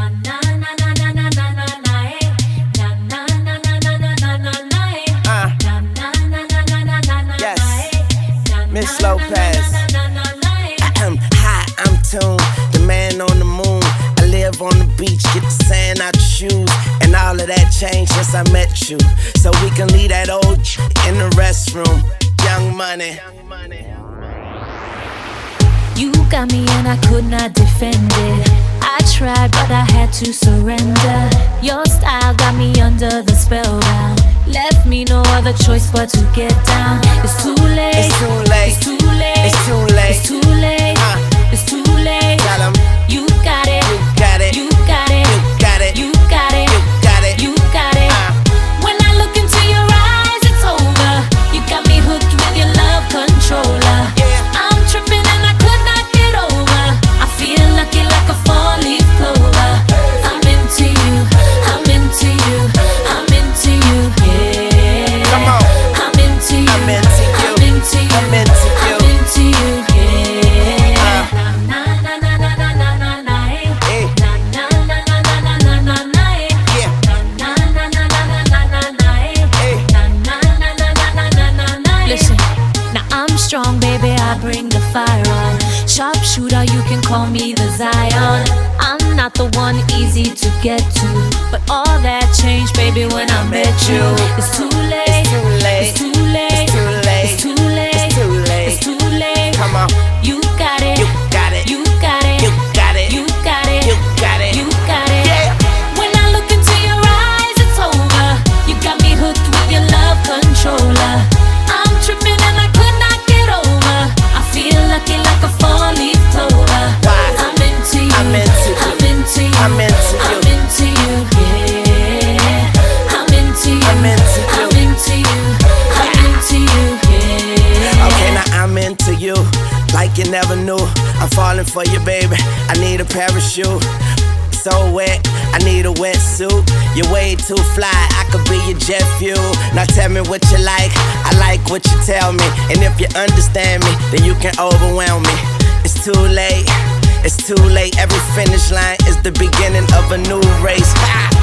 Miss Lopez. Hi, I'm Tune, the man on the moon. I live on the beach, get the sand out your shoes. And all of that changed since I met you. So we can leave that old in the restroom. Young Money. You got me and I could not defend it. I tried but I had to surrender. Your style got me under the spell now. Left me no other choice but to get down. It's too late. It's too late. It's too late. It's too late. It's too late. It's too late. Tell 'em. You got it. You got it. You got it. You got it. You got it. You got it. You got it. When I look into your eyes, it's over. You got me hooked with your love controller. I'm tripping and I could not get over. I feel lucky like a four-leaf clover. I'm into you. I'm into you. I'm into you. Yeah. Come on. I'm into you. I'm into you. I'm into you. I'm into you. I'm into you. Yeah. Na na na na na na na na. Hey. Na na na na na na na na na. Yeah. Na na na na na na na na. Hey. Na na na na na na na na. Listen, now I'm strong, baby. I bring the fire on. Sharpshooter, you can call me the Zion. I'm not the one easy to get to, but all that changed, baby, when I met you. It's too late. It's too late. It's too late. It's too late. It's too late. It's too late. It's too late. Come on. You got it. You got it. You got it. You got it. You got it. You got it. You got it. Yeah. When I look into your eyes, it's over. You got me hooked with your love controller. I'm tripping and I could not get over. I feel lucky like a four-leaf clover. Why? I'm into you. I'm into you. I'm into you. I'm into you. I'm into you. Yeah. I'm into you. I'm into you. I'm into you. I'm into you. Yeah. Okay, now I'm into you, like you never knew. I'm falling for you, baby. I need a parachute. So wet, I need a wetsuit. You're way too fly, I could be your jet fuel. Now tell me what you like, I like what you tell me. And if you understand me, then you can overwhelm me. It's too late, it's too late. Every finish line is the beginning of a new race. Ha!